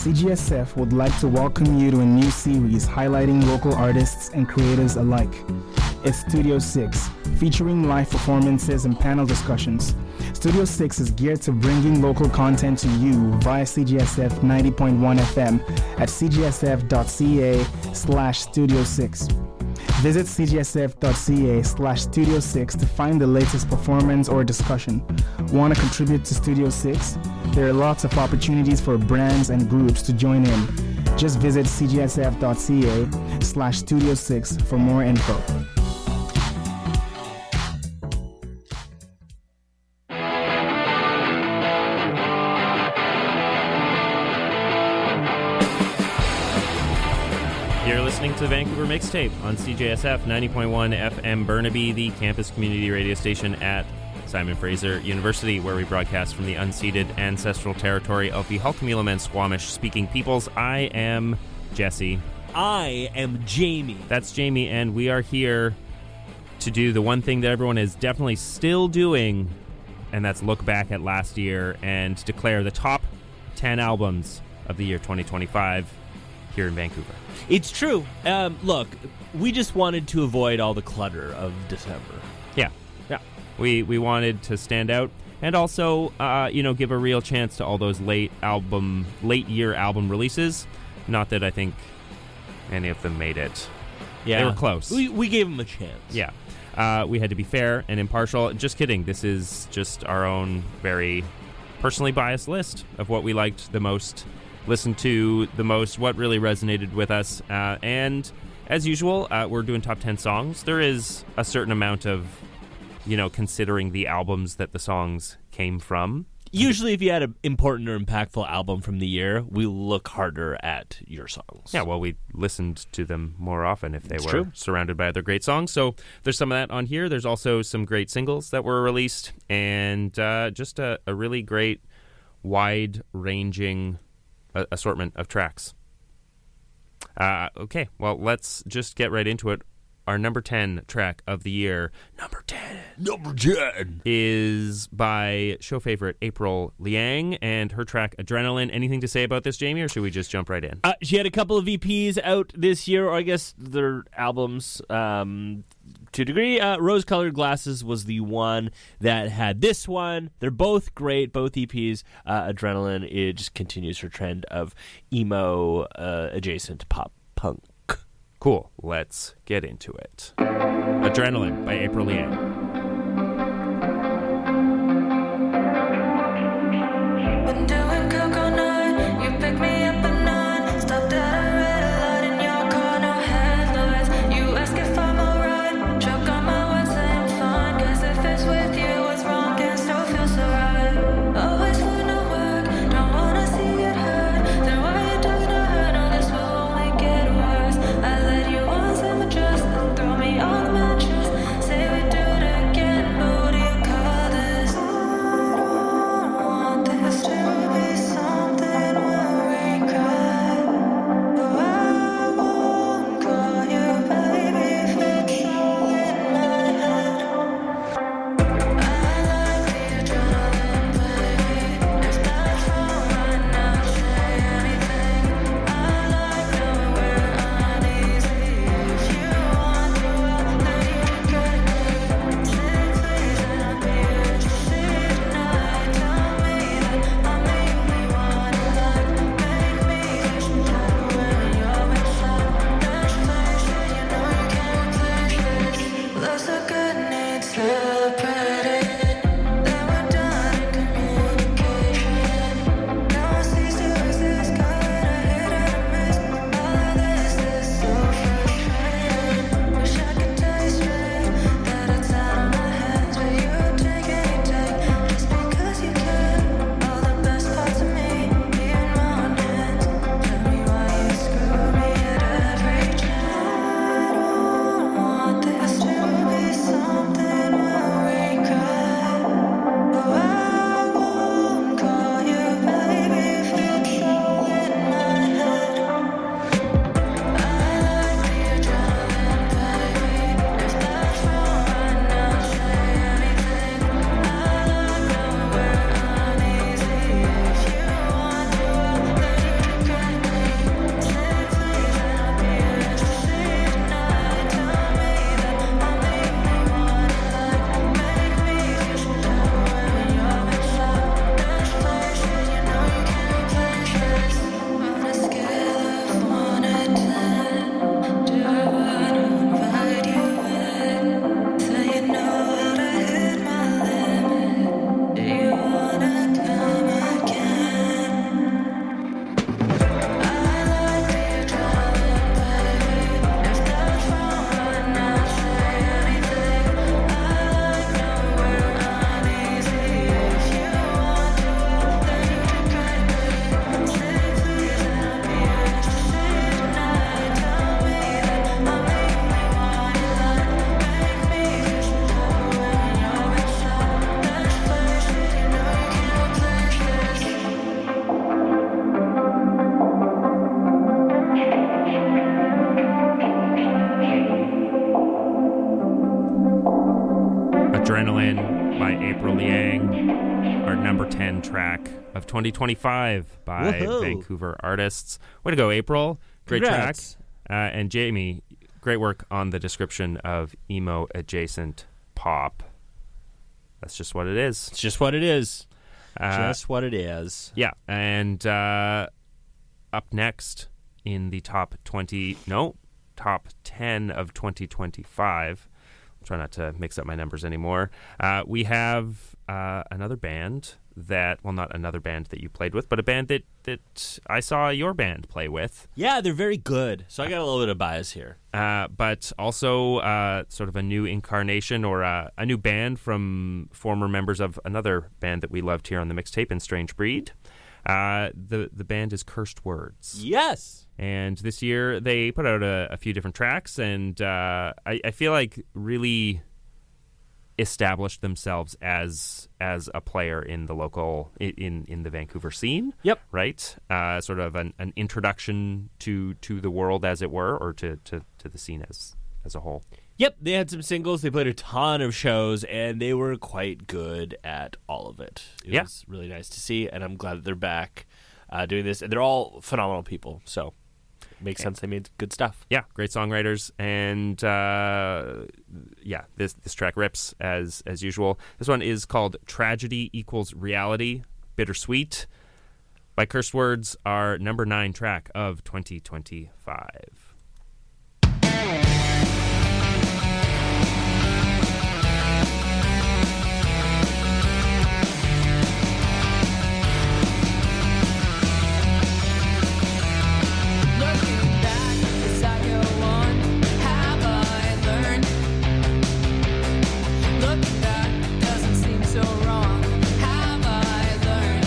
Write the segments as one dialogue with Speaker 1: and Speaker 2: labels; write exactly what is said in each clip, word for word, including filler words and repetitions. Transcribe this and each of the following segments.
Speaker 1: C G S F would like to welcome you to a new series highlighting local artists and creatives alike. It's Studio six, featuring live performances and panel discussions. Studio six is geared to bringing local content to you via C G S F ninety point one F M at c g s f dot c a slash studio six. Visit c g s f dot c a slash studio six to find the latest performance or discussion. Want to contribute to Studio six? There are lots of opportunities for brands and groups to join in. Just visit c g s f dot c a slash studio six for more info.
Speaker 2: Listening to the Vancouver Mixtape on C J S F ninety point one F M Burnaby, the campus community radio station at Simon Fraser University, where we broadcast from the unceded ancestral territory of the Halkmilum and Squamish-speaking peoples. I am Jesse.
Speaker 3: I am Jamie.
Speaker 2: That's Jamie, and we are here to do the one thing that everyone is definitely still doing, and that's look back at last year and declare the top ten albums of the year twenty twenty-five here in Vancouver.
Speaker 3: It's true. Um, look, we just wanted to avoid all the clutter of December.
Speaker 2: Yeah, yeah. We we wanted to stand out, and also, uh, you know, give a real chance to all those late album, late year album releases. Not that I think any of them made it.
Speaker 3: Yeah,
Speaker 2: they were close.
Speaker 3: We we gave them a chance.
Speaker 2: Yeah, uh, we had to be fair and impartial. Just kidding. This is just our own very personally biased list of what we liked the most, listened to the most, what really resonated with us. Uh, and as usual, uh, we're doing top ten songs. There is a certain amount of, you know, considering the albums that the songs came from.
Speaker 3: Usually if you had an important or impactful album from the year, we look harder at your songs.
Speaker 2: Yeah, well, we listened to them more often if they
Speaker 3: It's
Speaker 2: were
Speaker 3: true.
Speaker 2: surrounded by other great songs. So there's some of that on here. There's also some great singles that were released, and uh, just a, a really great, wide-ranging uh, assortment of tracks. Uh, okay, well, let's just get right into it. Our number ten track of the year, number ten,
Speaker 3: Number ten.
Speaker 2: is by show favorite April Liang, and her track Adrenaline. Anything to say about this, Jamie, or should we just jump right in?
Speaker 3: Uh, she had a couple of E Ps out this year, or I guess they're albums um, to a degree. Uh, Rose-Colored Glasses was the one that had this one. They're both great, both E Ps. Uh, Adrenaline, it just continues her trend of emo uh, adjacent pop punk.
Speaker 2: Cool. Let's get into it. Adrenaline by April Liang.
Speaker 4: Been doing coke all night. You pick me up at nine. Stopped at a red light in your car, no headlights. You ask if I'm alright. Choke on my words, say I'm fine. Guess if it's with you, what's wrong can still feel so right. Always for no work, don't wanna see it hurt. Then why you talking to her? No, this will only get worse. I let you on, say my trust, then throw me on the mattress. Say we do it
Speaker 2: April Liang, our number ten track of twenty twenty-five by
Speaker 3: Woohoo.
Speaker 2: Vancouver artists. Way to go, April. Great
Speaker 3: Congrats.
Speaker 2: track. Uh, and Jamie, great work on the description of emo adjacent pop. That's just what it is.
Speaker 3: It's just what it is.
Speaker 2: Uh,
Speaker 3: just what it is.
Speaker 2: Yeah, and uh, up next in the top twenty, no, top ten of twenty twenty-five, I'll try not to mix up my numbers anymore, uh, we have uh, another band that, well, not another band that you played with, but a band that, that I saw your band play with.
Speaker 3: Yeah, they're very good. So I got a little bit of bias here.
Speaker 2: Uh, but also uh, sort of a new incarnation or uh, a new band from former members of another band that we loved here on the mixtape in Strange Breed. Uh, the the band is Cursed Words.
Speaker 3: Yes.
Speaker 2: And this year they put out a, a few different tracks, and uh, I, I feel like really established themselves as as a player in the local in in the Vancouver scene.
Speaker 3: Yep.
Speaker 2: Right. Uh, sort of an, an introduction to to the world, as it were, or to, to, to the scene as as a whole.
Speaker 3: Yep, they had some singles. They played a ton of shows, and they were quite good at all of it. It
Speaker 2: Yeah.
Speaker 3: was really nice to see, and I'm glad that they're back uh, doing this. And they're all phenomenal people, so it makes sense they made good stuff.
Speaker 2: Yeah, great songwriters, and uh, yeah, this this track rips as as usual. This one is called "Tragedy Equals Reality," Bittersweet, by Cursed Words, our number nine track of twenty twenty-five.
Speaker 4: Looking back as I go on, have I learned? Looking back doesn't seem so wrong. Have I learned?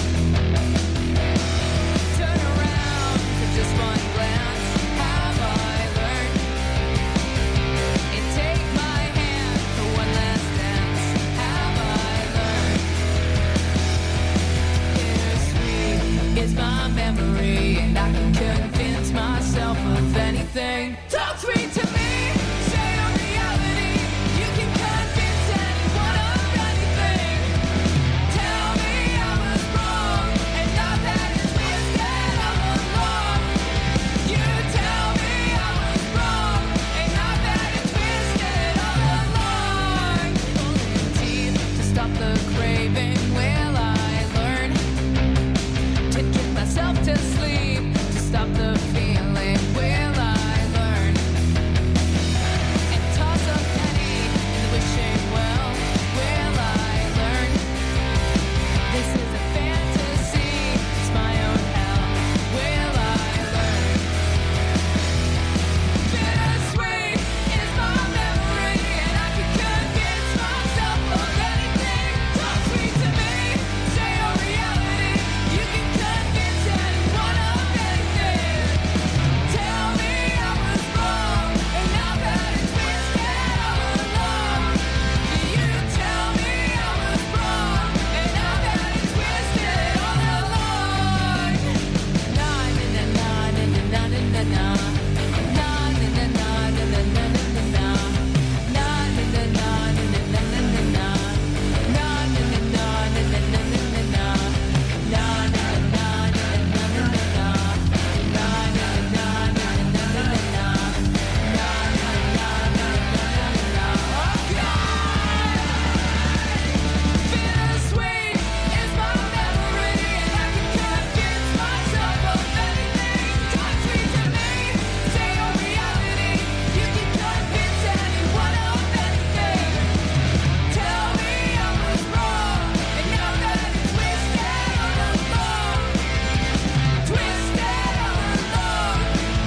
Speaker 4: Turn around for just one glance. Have I learned? And take my hand for one last dance. Have I learned? Bittersweet is my memory, and I can convince myself of anything. Talk sweet to me, say your reality. You can convince anyone of anything. Tell me I was wrong, and not that it's twisted all along. You tell me I was wrong, and not that it's twisted all along. Pulling teeth to stop the craving. Will I learn to get myself to sleep, to stop the feeling? Will I learn? And toss a penny in the wishing well. Will I learn? This is a fantasy, it's my own hell. Will I learn? Bittersweet is my memory, and I can convince myself of anything. Talk sweet to me, say your reality. You can convince anyone of anything. Tell me I was wrong, and now that it's twisted all along. You tell me I was wrong, and now that it's twisted all along. Na na na na na na na na na. Na na na na na na na na na. Na na na na na na na na na na. Na na na na na na na na na na. Na na na na na na na na na. Na na na na na na na na na. Na na na na na na na na na. Bittersweet is my memory, and I can convince myself of anything. Talk sweet to me, say your reality. You can convince anyone of anything. Tell me I was wrong, and now that it's twisted all along. Twisted all along.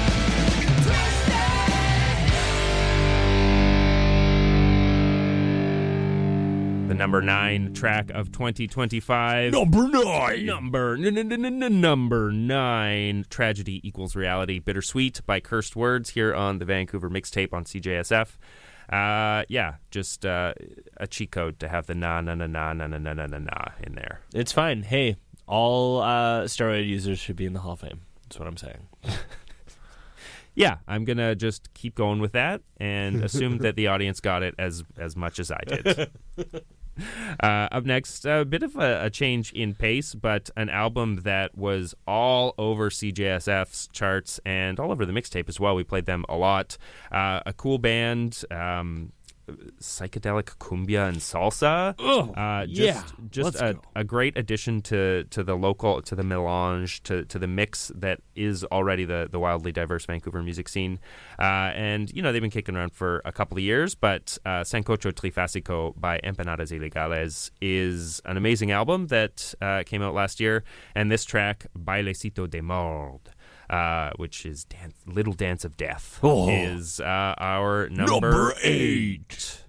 Speaker 4: Twisted.
Speaker 2: The number nine track of twenty twenty-five.
Speaker 3: Number nine.
Speaker 2: Number n- n- n- n- number nine, Tragedy Equals Reality, Bittersweet by Cursed Words here on the Vancouver mixtape on C J S F. Uh, yeah, just uh, a cheat code to have the na na na na na na na na na na in there.
Speaker 3: It's fine. Hey, all uh, steroid users should be in the Hall of Fame. That's what I'm saying.
Speaker 2: Yeah, I'm gonna just keep going with that and assume that the audience got it as as much as I did. Uh, up next, a bit of a, a change in pace, but an album that was all over C J S F's charts and all over the mixtape as well. We played them a lot. Uh, a cool band, um, psychedelic cumbia and salsa.
Speaker 3: Oh,
Speaker 2: uh, just,
Speaker 3: yeah.
Speaker 2: just
Speaker 3: Let's
Speaker 2: a,
Speaker 3: go.
Speaker 2: a great addition to, to the local, to the melange, to, to the mix that is already the, the wildly diverse Vancouver music scene. Uh, and, you know, they've been kicking around for a couple of years, but uh, Sancocho Trifásico by Empanadas Ilegales is an amazing album that uh, came out last year. And this track, Bailecito de Mord, Uh, which is dance, Little Dance of Death,
Speaker 3: Oh.
Speaker 2: is uh, our number,
Speaker 3: Number
Speaker 2: eight.
Speaker 3: eight.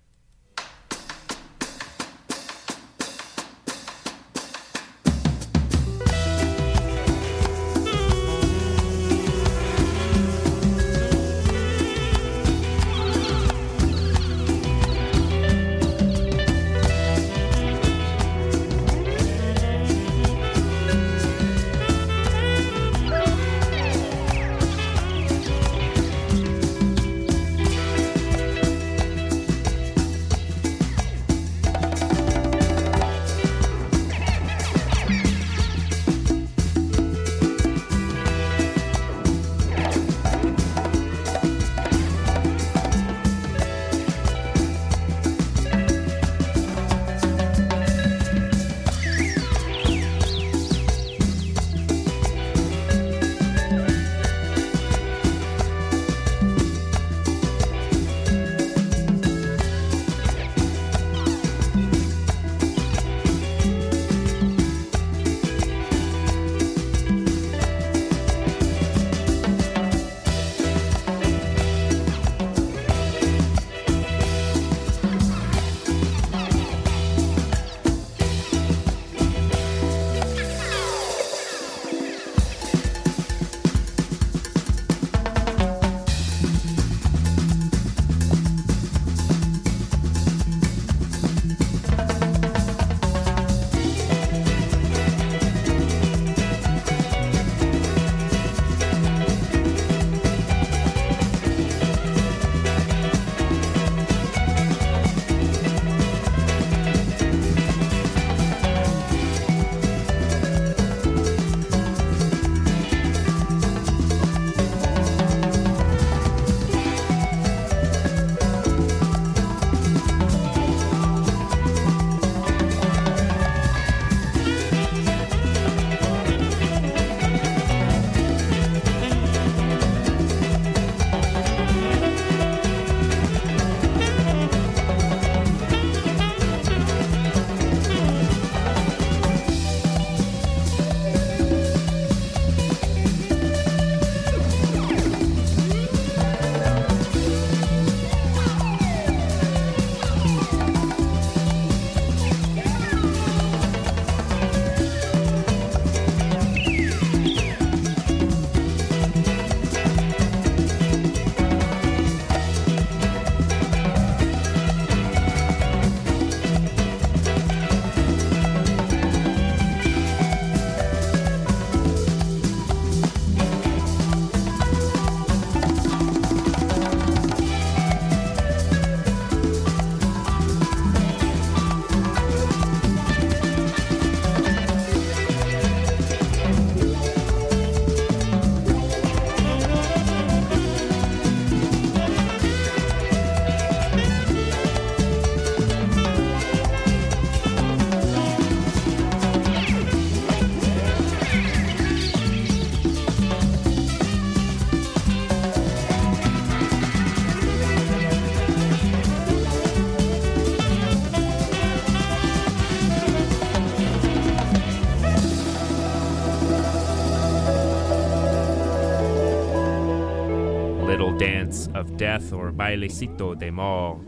Speaker 2: Dance of Death, or Bailecito de Mort,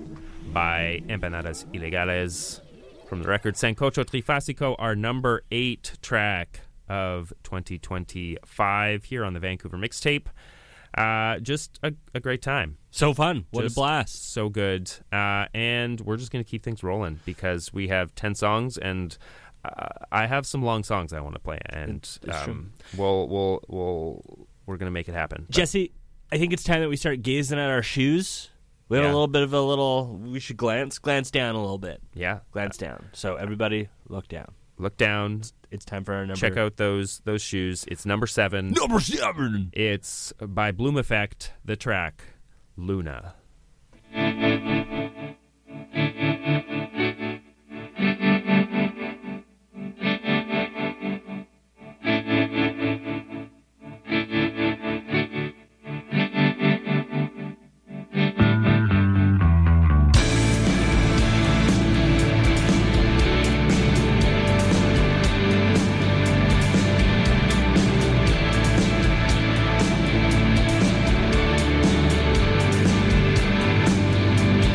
Speaker 2: by Empanadas Ilegales. From the record Sancocho Trifásico, our number eight track of twenty twenty-five here on the Vancouver Mixtape. Uh, just a, a great time.
Speaker 3: So fun. What
Speaker 2: Just
Speaker 3: a blast.
Speaker 2: So good. Uh, and we're just going to keep things rolling because we have ten songs, and uh, I have some long songs I want to play, and
Speaker 3: It's- it's
Speaker 2: um, we'll, we'll, we'll, we're going to make it happen. But
Speaker 3: Jesse, I think it's time that we start gazing at our shoes We have
Speaker 2: Yeah.
Speaker 3: a little bit of a little. We should glance glance down a little bit.
Speaker 2: Yeah.
Speaker 3: Glance down. So everybody, look down.
Speaker 2: Look down.
Speaker 3: It's time for our number.
Speaker 2: Check out those those shoes. It's number seven.
Speaker 3: number seven.
Speaker 2: It's by Bloom Effect, the track Luna.
Speaker 4: Thank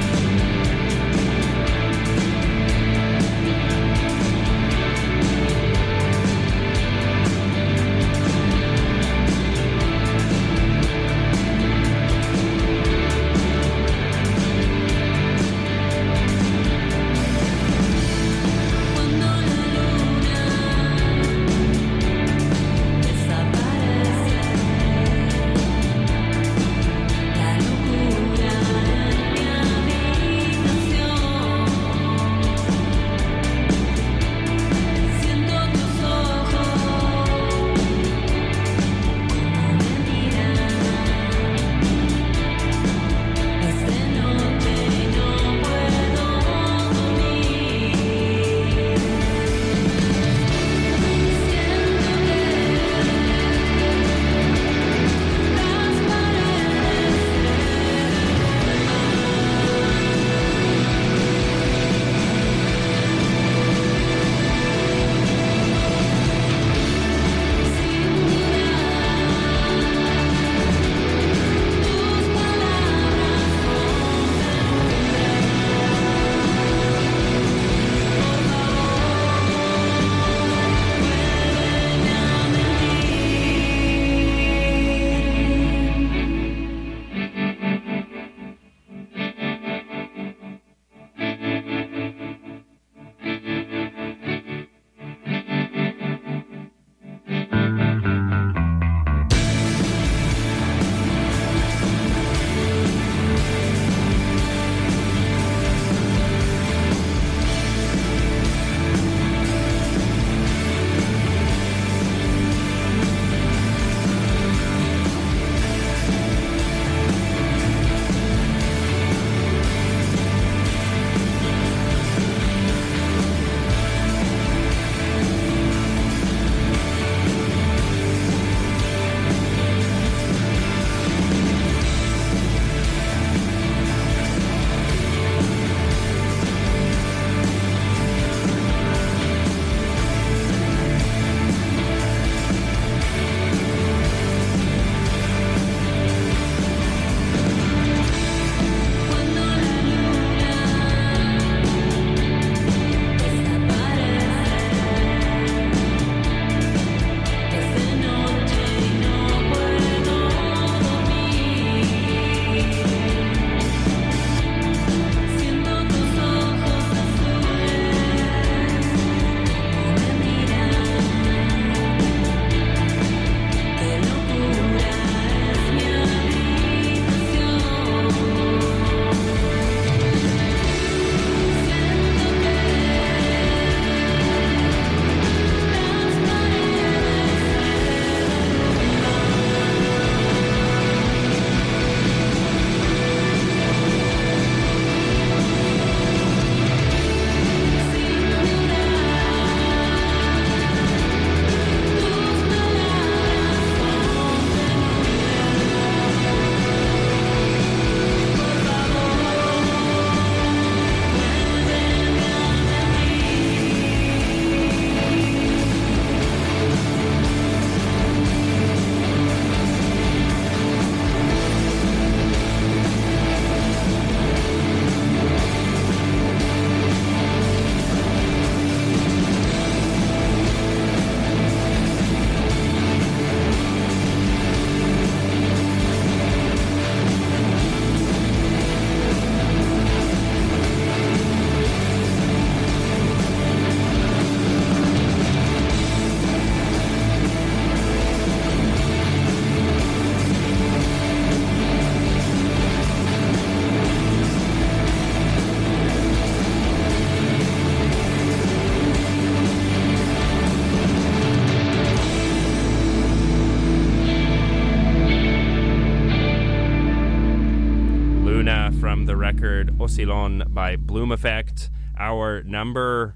Speaker 2: record Oscillon by Bloom Effect, our number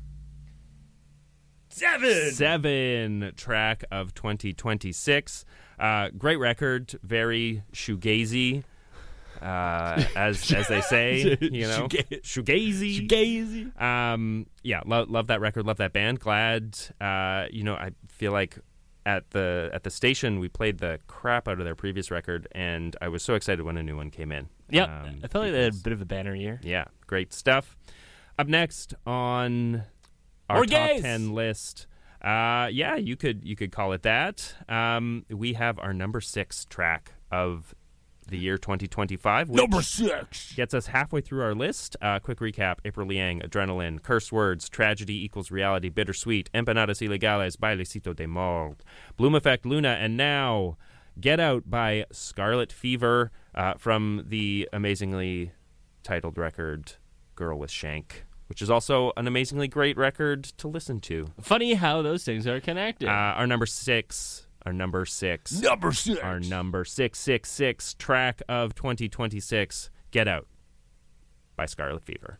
Speaker 3: Seven.
Speaker 2: seven track of twenty twenty-six. Uh, great record, very shoegazy, uh, as as they say, you know, shoegazy.
Speaker 3: Shoegazy.
Speaker 2: Um, yeah, love love that record, love that band. Glad, uh, you know, I feel like at the at the station we played the crap out of their previous record, and I was so excited when a new one came in.
Speaker 3: Yep,
Speaker 2: Um,
Speaker 3: I felt like they had a
Speaker 2: because-
Speaker 3: bit of a banner year.
Speaker 2: Yeah, great stuff. Up next on our
Speaker 3: Or
Speaker 2: top
Speaker 3: gays.
Speaker 2: ten list, uh, yeah, you could you could call it that. Um, we have our number six track of the year twenty twenty-five. Which
Speaker 3: Number six.
Speaker 2: gets us halfway through our list. Uh, quick recap: April Liang, Adrenaline, Curse Words, Tragedy Equals Reality, Bittersweet, Empanadas Ilegales, Bailecito de Mord, Bloom Effect, Luna, and now Get Out by Scarlet Fever uh, from the amazingly titled record Girl with Shank, which is also an amazingly great record to listen to.
Speaker 3: Funny how those things are connected.
Speaker 2: Uh, our number six, our number six,
Speaker 3: Number six.
Speaker 2: our number six six six track of twenty twenty-six, Get Out by Scarlet Fever.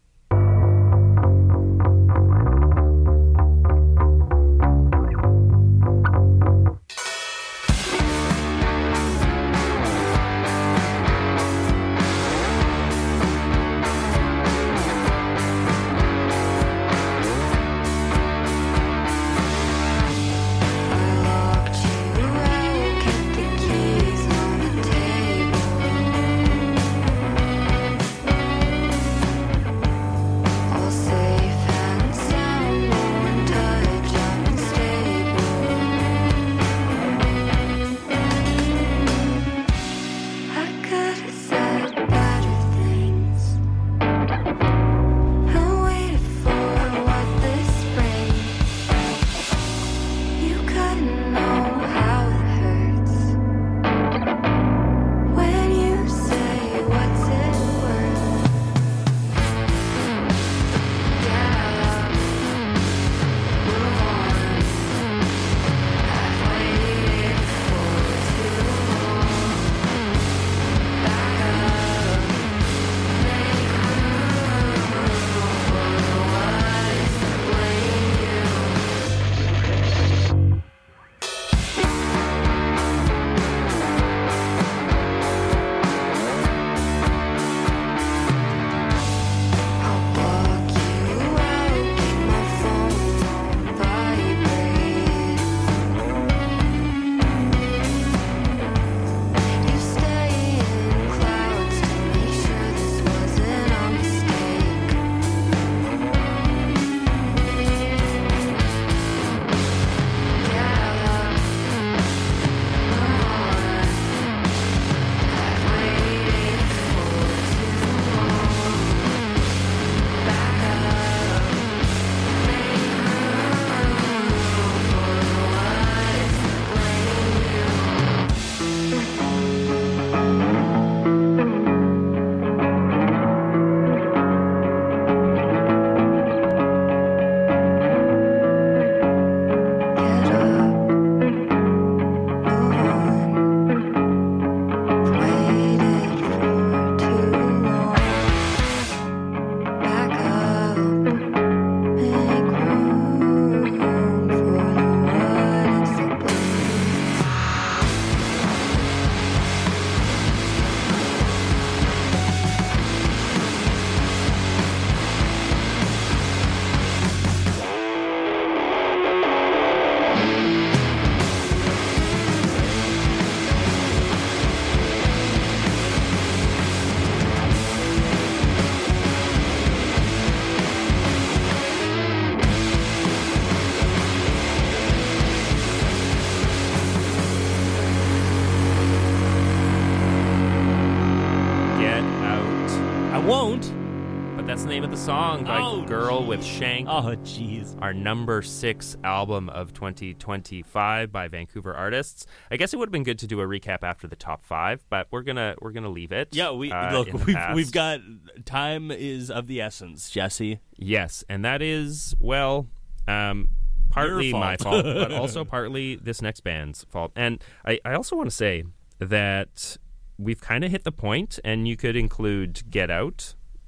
Speaker 2: That's the name of the song by
Speaker 3: Oh,
Speaker 2: Girl
Speaker 3: geez.
Speaker 2: with Shank.
Speaker 3: Oh, jeez.
Speaker 2: Our number six album of twenty twenty-five by Vancouver artists. I guess it would have been good to do a recap after the top five, but we're gonna we're gonna leave it.
Speaker 3: Yeah, we
Speaker 2: uh,
Speaker 3: look.
Speaker 2: in the
Speaker 3: We've
Speaker 2: past.
Speaker 3: we've got time is of the essence, Jesse.
Speaker 2: Yes, and that is well, um, partly
Speaker 3: Your
Speaker 2: my
Speaker 3: fault.
Speaker 2: fault, but also partly this next band's fault. And I, I also want to say that we've kind of hit the point, and you could include Get Out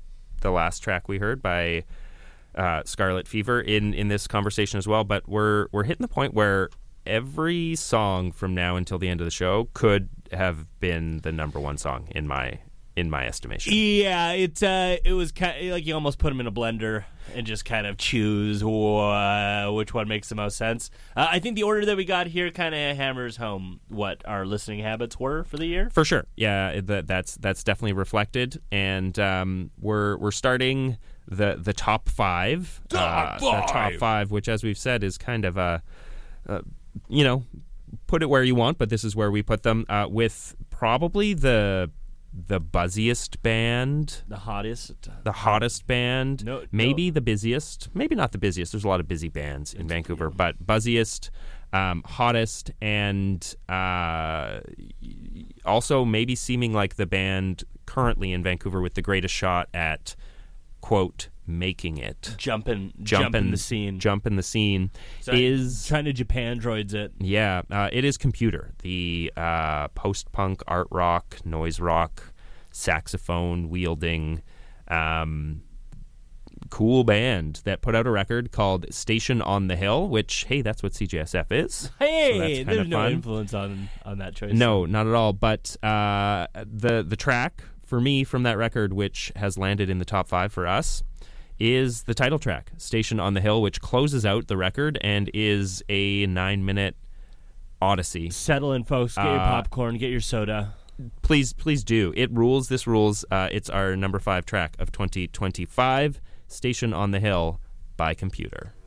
Speaker 2: the last track we heard by uh, Scarlet Fever in, in this conversation as well. But we're we're hitting the point where every song from now until the end of the show could have been the number one song in my in my estimation.
Speaker 3: Yeah, it uh, it was kind of like you almost put them in a blender and just kind of choose uh, which one makes the most sense. Uh, I think the order that we got here kind of hammers home what our listening habits were for the year.
Speaker 2: For sure, yeah, that, that's that's definitely reflected, and um, we're we're starting the the top five,
Speaker 3: Top
Speaker 2: uh,
Speaker 3: five!
Speaker 2: the top five, which, as we've said, is kind of a, uh, you know, put it where you want, but this is where we put them uh, with probably the. The buzziest band,
Speaker 3: The hottest,
Speaker 2: the hottest band,
Speaker 3: No-
Speaker 2: maybe
Speaker 3: no.
Speaker 2: the busiest, maybe not the busiest. There's a lot of busy bands in Vancouver, but buzziest, um, hottest, and uh, also maybe seeming like the band currently in Vancouver with the greatest shot at, quote, making it.
Speaker 3: jumping,
Speaker 2: Jumping
Speaker 3: jumping the scene.
Speaker 2: Jump in the scene
Speaker 3: So
Speaker 2: is...
Speaker 3: trying to Japan droids it.
Speaker 2: Yeah, uh, it is Computer, the uh, post-punk, art rock, noise rock, saxophone wielding, um, cool band that put out a record called Station on the Hill, which, hey, that's what C J S F is. So that's
Speaker 3: Hey,
Speaker 2: kind
Speaker 3: there's
Speaker 2: of
Speaker 3: no
Speaker 2: fun.
Speaker 3: influence on on that choice.
Speaker 2: No, not at all. But uh, the the track for me from that record, which has landed in the top five for us, is the title track, Station on the Hill, which closes out the record and is a nine-minute odyssey.
Speaker 3: Settle in, folks. Get your
Speaker 2: Uh,
Speaker 3: popcorn. Get your soda.
Speaker 2: Please, please do. It rules. This rules. Uh, it's our number five track of twenty twenty-five, Station on the Hill by Computer.